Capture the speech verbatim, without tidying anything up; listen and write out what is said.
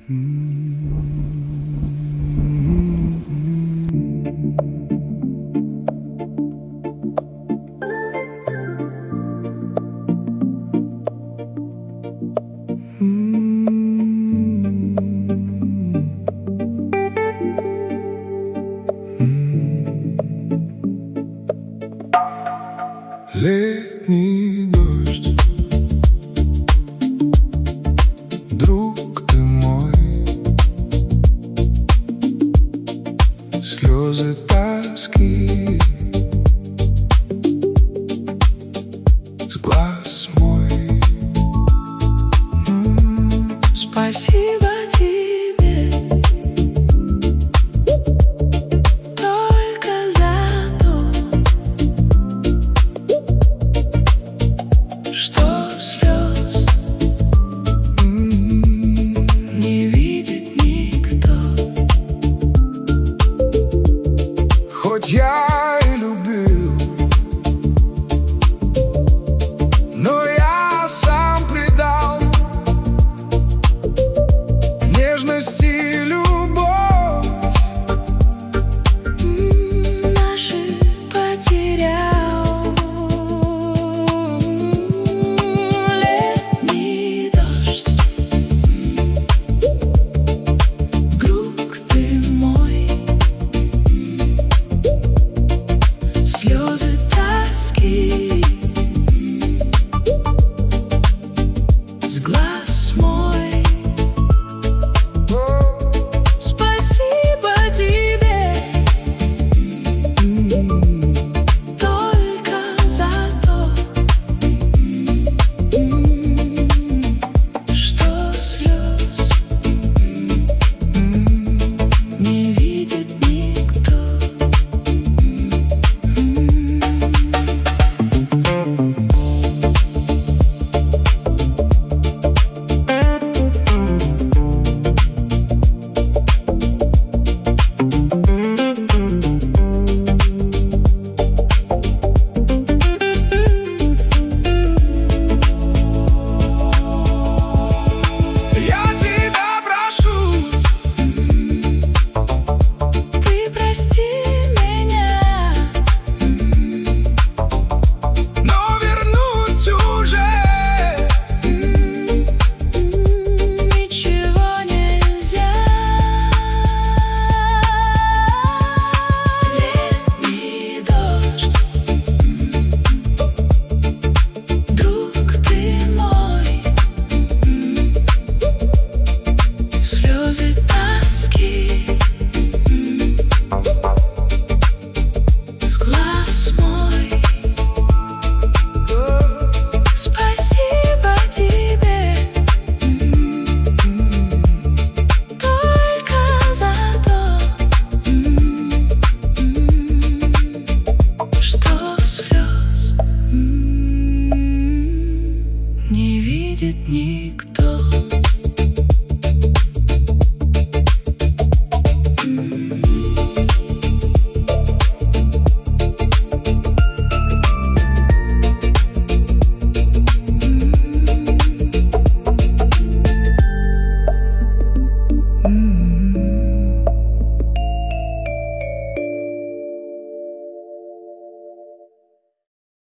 Летний дождь, друг ты мой, слезы тоски с глаз мой. Спасибо тебе только за то, что слез не видит никто. Хоть я и любил, но я сам предал нежность и любовь наши потерял. Летний дождь, друг ты мой, слезы тоски с глаз мой. Спасибо тебе только за то, что слез не видит никто. Я тебя прошу, Ты прости меня, но вернуть уже ничего нельзя. Летний дождь, друг ты мой, слезы тоски с глаз мой. Спасибо тебе только за то, что слез не видит никто.